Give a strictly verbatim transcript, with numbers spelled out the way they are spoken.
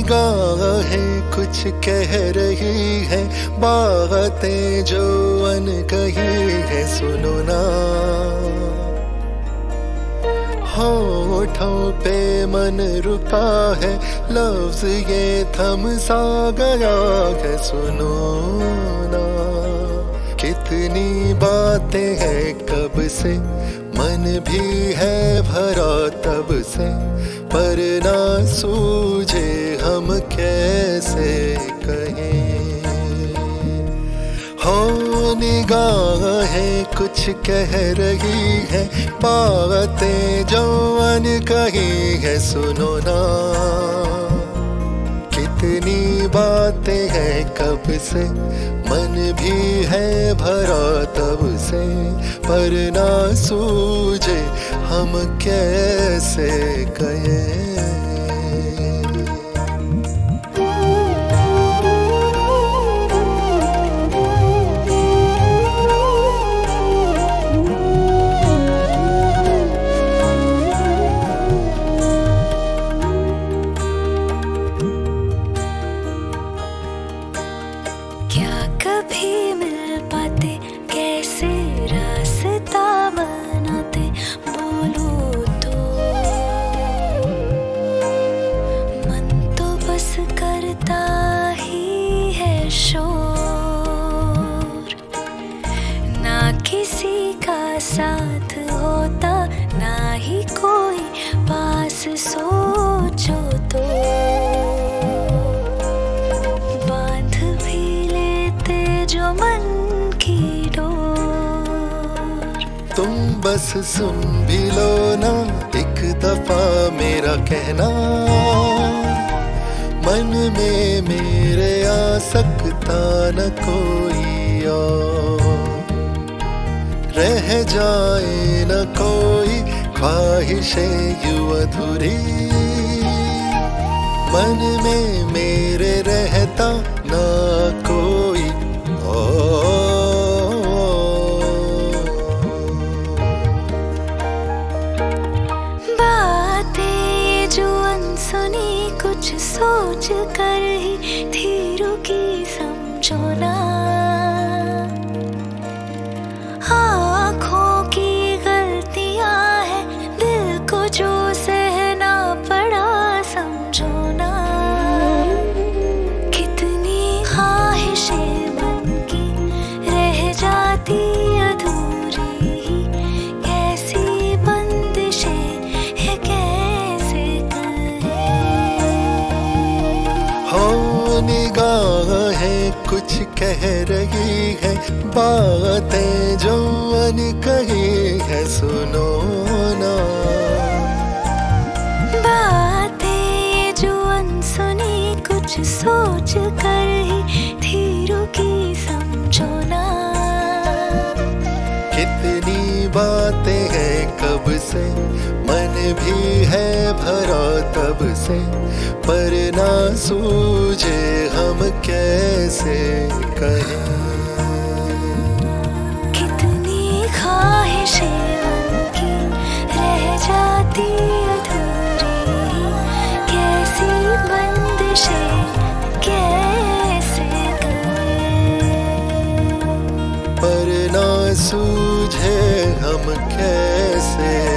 निगाहें कुछ कह रही है, बातें जो अनकही है सुनो ना। होठों पे मन रुका है, लफ्ज ये थम सा गया है सुनो ना। कितनी बातें हैं कब से, मन भी है भरा तब से, पर ना सूझे हम कैसे कहें। हो निगाहें कुछ कह रही है, बातें जो अनकही है सुनो ना। कितनी बातें हैं कब से, मन भी है भरा तब से, पर ना सूझे हम कैसे कहें। कभी मिल पाते, कैसे रास्ता बनाते, बोलो तो मन तो बस करता ही है शोर। ना किसी का साथ होता, ना ही कोई पास सोचो तो। जो मन की डोर, तुम बस सुन भी लो ना एक दफा मेरा कहना। मन में मेरे आ सकता न कोई और, रह जाए न कोई ख्वाहिशें यूं अधूरी। मन में मेरे रहता ना कोई बातें जो अनसुनी कुछ सोच कर ही थी रुकी समझो ना। आँखों की गलतियाँ है, दिल को जो सहना पड़ा समझो ना। कितनी ख्वाहिशें अधूरी, कैसी बंदिशें है कैसे कहें। हो निगाहें कुछ कह रही है, बातें जो अनकही है सुनो ना। बातें जो अनसुनी कुछ सोच कर ही थी रुकी समझो ना। कितनी बातें हैं कब से, मन भी है भरा तब से, पर ना सूझे हम कैसे कहें। कितनी ख्वाहिशें मन की रह जाती अधूरी, कैसी बंदिशें कैसे कहें, पर ना सूझे हम कैसे